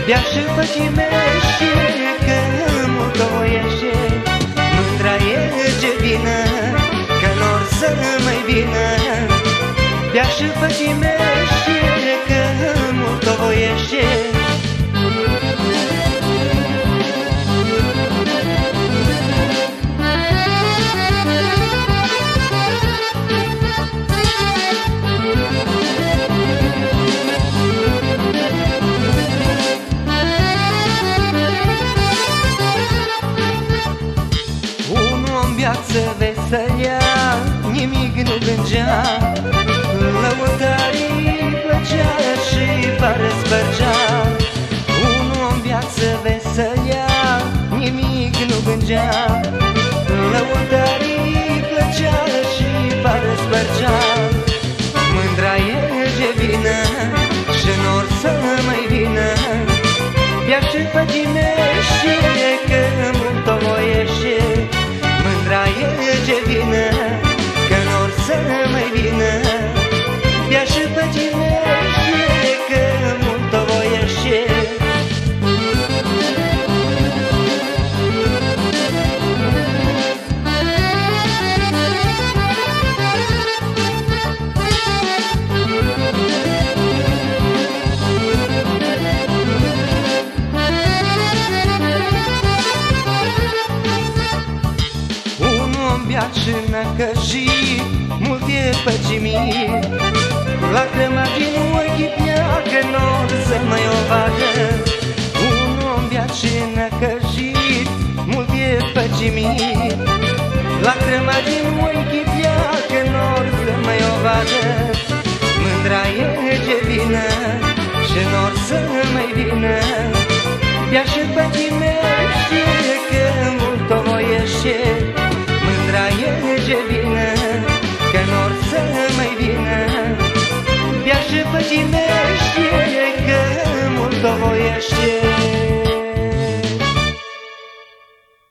bea și pătimește, că mult o voiește. Mândra e ce vină, că n-or să mai vină. Bea și pătimește, că mult o voiește. Viață veselea, nimic nu gândea, lăutarii plăcea și pare spărgea. Unul în viață veselea, nimic nu gândea, lăutarii plăcea și pare spărgea. Mândra e ce vină și n-or să mai vină. Bea și pătimește, că mult o voiește. Mândra e ce vină, că n-or să mai vină. Bea și pătimește, că mult o voiește. Și năcăjit, mult e păcimit, lacrima din ochi pleacă, n-or să mai o vadă. Un om beat și năcăjit, mult e păcimit, lacrima din ochi pleacă, n-or să mai o vadă. Mândra e ce vină și n-or să mai vină. Bea și pătimește, că mult o voiește. Mândra e ce vină, că n-or să mai vină. Bea și pătimește, că mult o voiește.